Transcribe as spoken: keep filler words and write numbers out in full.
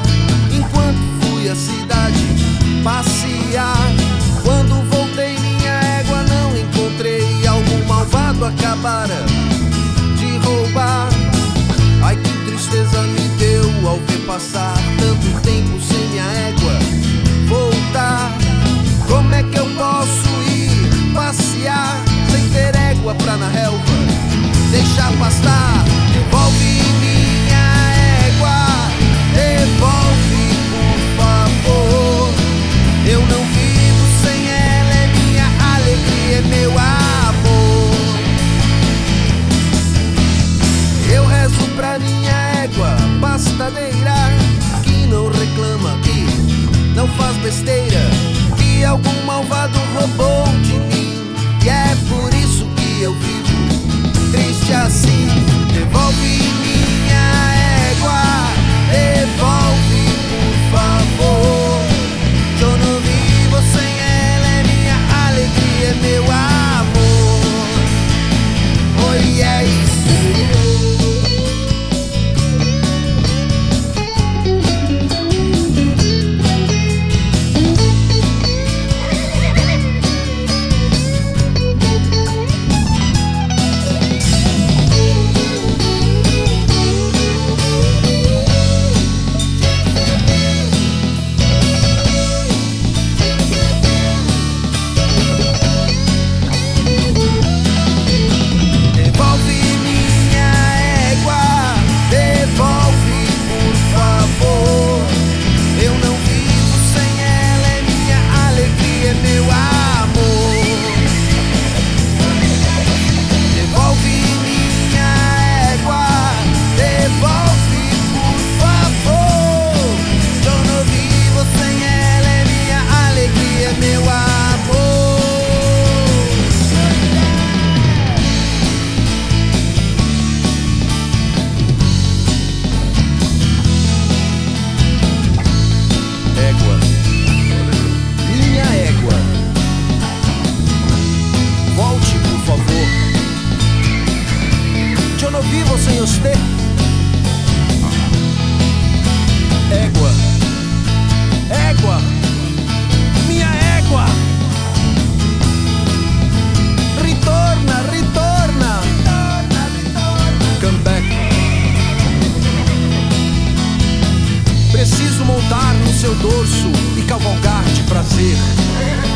enquanto fui à cidade passear. Quando voltei minha égua não encontrei, algum malvado acabara de roubar. Ai, que tristeza me deu ao ver passar tanto tempo sem minha égua voltar. Como é que eu posso ir passear sem ter égua pra na relva deixar pastar? Devolve minha égua, devolve por favor. Eu não vivo sem ela, é minha alegria, é meu amor. Eu rezo pra minha égua pastadeira, que não reclama, que não faz besteira, que algum malvado roubou de mim, e é por isso que eu vivo triste assim. Devolve minha égua, devolve por favor. Eu não vivo sem ela, é minha alegria, é meu amor. Oi, é isso. Eu não vivo sem você. Égua, égua, minha égua, ritorna, ritorna, come back. Preciso montar no seu dorso e cavalgar de prazer.